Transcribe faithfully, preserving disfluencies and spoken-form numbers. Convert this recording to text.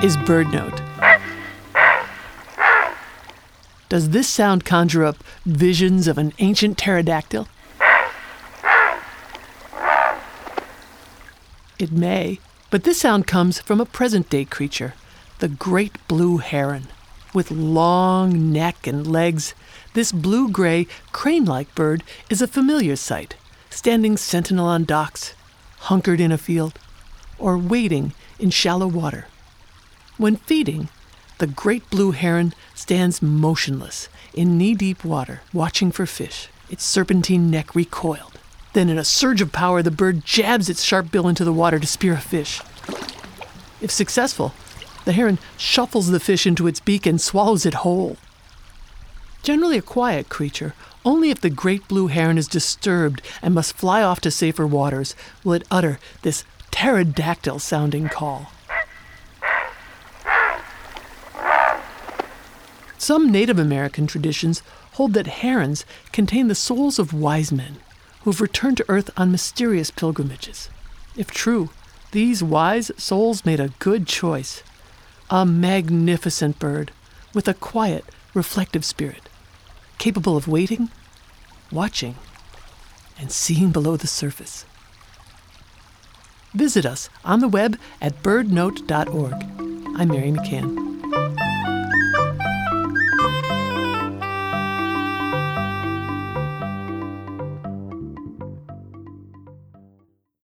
is birdnote. Does this sound conjure up visions of an ancient pterodactyl? It may, but this sound comes from a present-day creature, the great blue heron. With long neck and legs, this blue-gray, crane-like bird is a familiar sight, standing sentinel on docks, hunkered in a field, or wading in shallow water. When feeding, the great blue heron stands motionless in knee-deep water, watching for fish, its serpentine neck recoiled. Then in a surge of power, the bird jabs its sharp bill into the water to spear a fish. If successful, the heron shuffles the fish into its beak and swallows it whole. Generally a quiet creature, only if the great blue heron is disturbed and must fly off to safer waters will it utter this pterodactyl-sounding call. Some Native American traditions hold that herons contain the souls of wise men who've returned to Earth on mysterious pilgrimages. If true, these wise souls made a good choice. A magnificent bird with a quiet, reflective spirit, capable of waiting, watching, and seeing below the surface. Visit us on the web at bird note dot org. I'm Mary McCann.